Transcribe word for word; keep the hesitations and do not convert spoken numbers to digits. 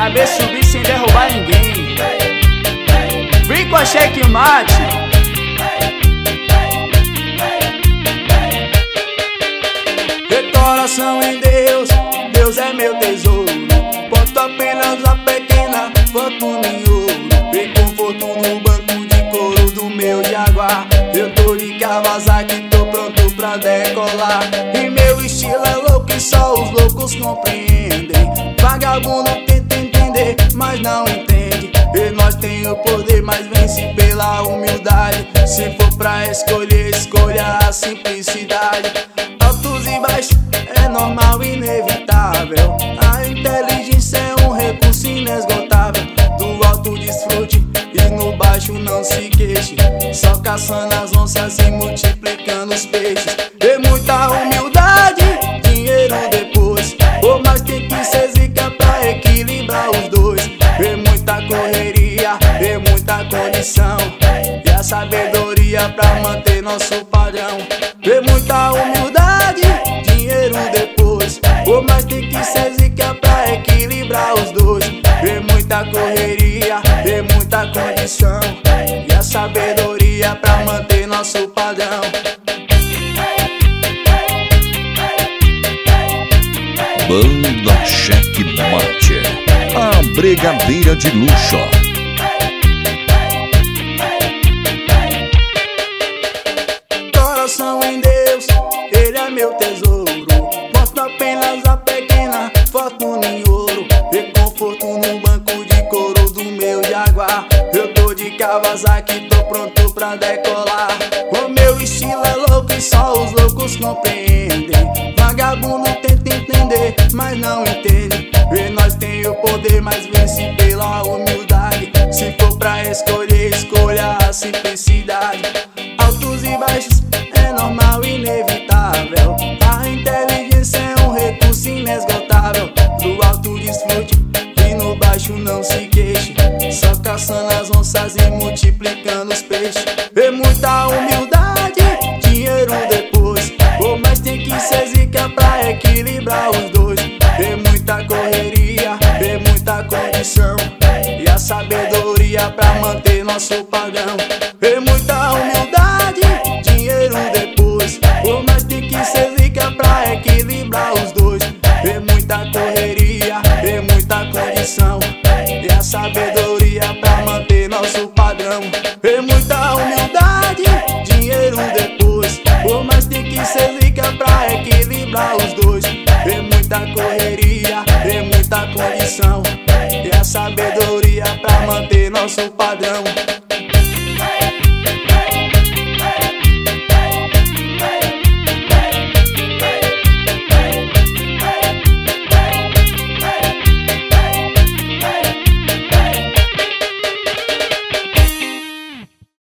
saber subir sem derrubar ninguém. Vem com a checkmate. Coração em Deus, Deus é meu tesouro. Boto apenas a pequena fortuna em ouro. Vem conforto no banco de couro do meu Jaguar. Eu tô de Kawasaki, tô pronto pra decolar. E meu estilo é louco e só os loucos compreendem. Vagabundo tenta entender, mas não entende. E nós tem o poder, mas vence pela humildade. Se for pra escolher, escolha a simplicidade. Altos e baixos é normal e inevitável. A inteligência é um recurso inesgotável. Do alto desfrute e no baixo não se queixe. Só caçando as onças e multiplicando os peixes. E muita humildade, dinheiro depois. Ou mais tem que ser zica pra equilibrar os dois. E muita correria, e muita condição. E a sabedoria pra manter nosso padrão. E muita humildade, dinheiro depois. Ou mais tem que ser zica pra equilibrar os dois. E muita correria, e muita condição. E a sabedoria pra manter nosso padrão. Banda Checkmate, a brigadeira de luxo. Coração em Deus, Ele é meu tesouro. Mostro apenas a pequena fortuna em ouro. E conforto no banco de couro do meu Jaguar. Eu tô de Kawasaki, tô pronto pra decolar. O meu estilo é louco e só os loucos compreendem. Vagabundo tenta entender, mas não entende. E nós tem o poder, mas vence pela humildade. Se for pra escolher, escolha a simplicidade. Altos e baixos é normal e inevitável. A inteligência é um recurso inesgotável. Do alto desfrute e no baixo não se queixe. Só caçando as onças e multiplicando os peixes. E muita humildade, dinheiro depois. Ou mais tem que ser zica pra equilibrar os dois. E muita correria, e muita condição. E a sabedoria pra manter nosso padrão. E muita humildade, dinheiro depois. Ou mais tem que ser zica pra equilibrar os dois. E muita correria, e muita condição. E a sabedoria pra manter nosso padrão. E muita humildade, dinheiro depois. Ou mais tem que ser zica pra equilibrar os dois. E muita correria, e muita condição. E a sabedoria pra manter nosso padrão.